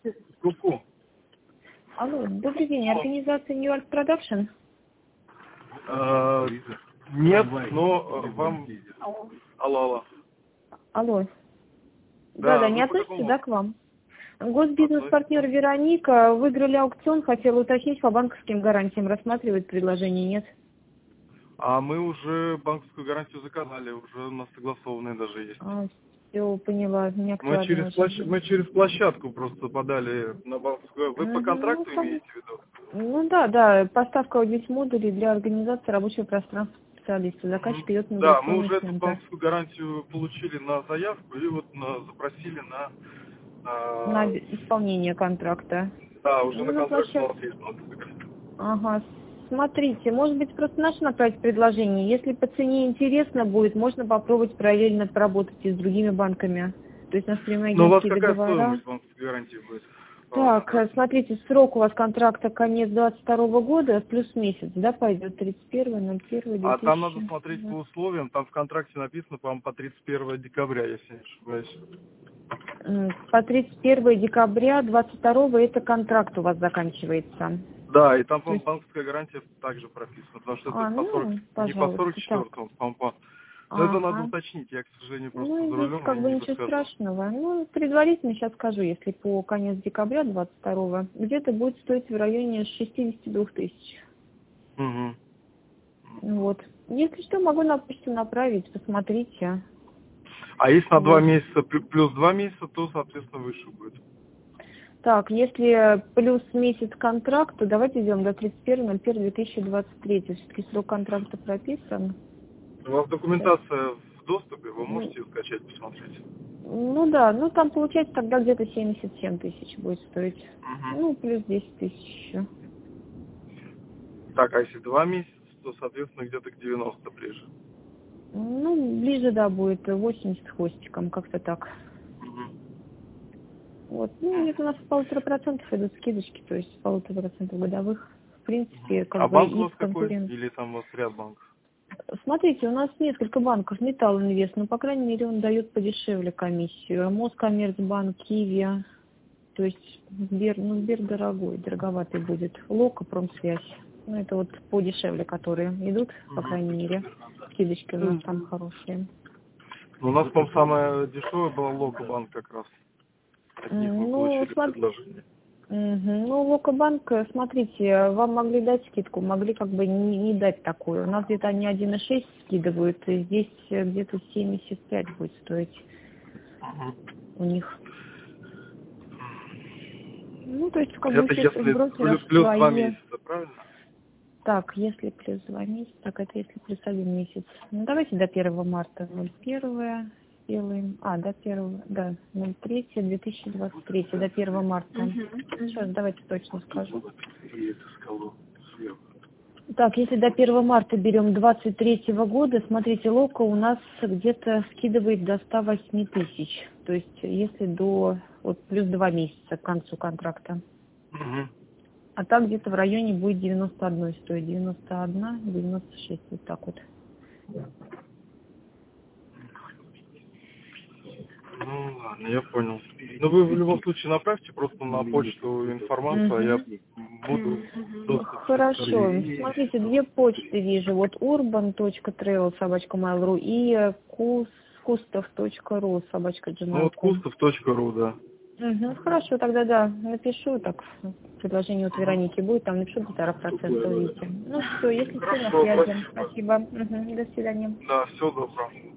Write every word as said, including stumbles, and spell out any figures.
Ку-ку. Алло, добрый день, организация New York Production? Э, Нет, но э, вам... Алло. Алло, алло. Алло. Да, Да-да, не вы по относитесь, какому? да, к вам? Госбизнес-партнер Вероника, выиграли аукцион, хотела уточнить по банковским гарантиям, рассматривает предложение, нет? А мы уже банковскую гарантию заказали, уже у нас согласованные даже есть. А, все, поняла, не Мы через, актуально площ... уже. мы через площадку просто подали на банковскую. Вы по Мгм, ну, контракту как- имеете в виду? ну да, да, поставка аудиомодулей для организации рабочего пространства специалиста. Заказчик идет на Да, мы миграционный уже эту центр. банковскую гарантию получили на заявку и вот на- запросили на... На а, исполнение контракта. да, уже Ну, на на контракт у площадке. нас есть банковская гарантия. Ага, смотрите, может быть, просто наше направить предложение. Если по цене интересно будет, можно попробовать параллельно поработать и с другими банками. То есть у нас Но у вас прямоагентские какая договора. стоимость банковской гарантии будет? по Так, э, контракту? смотрите, срок у вас контракта конец двадцать второго года, плюс месяц, да, пойдет тридцать первое ноль первое две А там надо тысячи смотреть по двадцать. условиям, там в контракте написано, по-моему, по тридцать первое декабря, если не ошибаюсь. М, По тридцать первое декабря двадцать второго это контракт у вас заканчивается. Да, и там, То по-моему, есть, банковская гарантия также прописана, потому что это а, по сорок, ну, не по сорок пожалуйста, так. четвёртому, по-моему, по... Но это надо Ага. уточнить, я, к сожалению, просто Ну, за здесь рулем как и бы не ничего подскажу. страшного. Ну, предварительно сейчас скажу, если по конец декабря двадцать второго, где-то будет стоить в районе шестидесяти двух тысяч. Угу. Вот. Если что, могу на почту направить, посмотрите. А если на два Вот. месяца плю- плюс два месяца, то, соответственно, выше будет. Так, если плюс месяц контракт, то давайте идем до тридцать первого ноль первого две тысячи двадцать третьего. Все-таки срок контракта прописан. У вас Сейчас. документация в доступе, вы Ну, можете ее скачать, посмотреть. ну да, ну там получается тогда где-то семьдесят семь тысяч будет стоить. Ну, Угу. плюс десять тысяч еще. Так, а если два месяца, то, соответственно, где-то к девяноста ближе. Ну, ближе, да, будет восемьдесят с хвостиком, как-то так. Угу. Вот, ну, где-то у нас полутора процентов идут скидочки, то есть полутора процентов годовых. В принципе, как А бы банк у и вас с какой? конкурент. Или там у вас ряд банков? Смотрите, у нас несколько банков, Металл Инвест, но, по крайней мере, он дает подешевле комиссию. Москоммерцбанк, Киви, то есть Сбер, ну, Сбер дорогой, дороговатый будет. Лока, Промсвязь. Ну, это вот подешевле, которые идут, по крайней мере. Скидочки у нас там хорошие. Ну, у нас, по-моему, самая дешевая была Локобанк как раз. От них мы Ну, получили смотри, предложение. ну, Локобанк, смотрите, вам могли дать скидку, могли как бы не, не дать такую. У нас где-то они один и шесть скидывают, и здесь э, где-то семьдесят пять будет стоить у них. Ну, то есть, как бы, Это если у если брокеров плюс, плюс два свои. месяца, правильно? Так, если плюс два месяца, так это если плюс один месяц. Ну, давайте до первого марта. ноль первое делаем. А, до первого, да, ноль третьего две тысячи двадцать третьего, до первого марта. Сейчас, давайте точно скажу. И эту скалу сверху. Так, если до первого марта берем двадцать третьего года, смотрите, Лока у нас где-то скидывает до ста восьми тысяч. То есть, если до, вот, плюс два месяца к концу контракта. Угу. А так где-то в районе будет девяносто один стоит. девяносто один, девяносто шесть, вот так вот. Ну, ладно, я понял. Ну, вы в любом случае направьте просто на почту информацию, а я Мгм. буду доступ Хорошо. предоставить. Смотрите, две почты вижу. Вот urban точка travel собачка mail точка ru и кустов точка ру собачка Ну, gmail вот точка ком. кустов точка ру, да. Угу. Хорошо, тогда да, напишу, так предложение от Вероники будет, там напишу полтора процента, увидите. Ну все, если что, на Хорошо, связи. спасибо. Спасибо. Угу. До свидания. Да, всего доброго.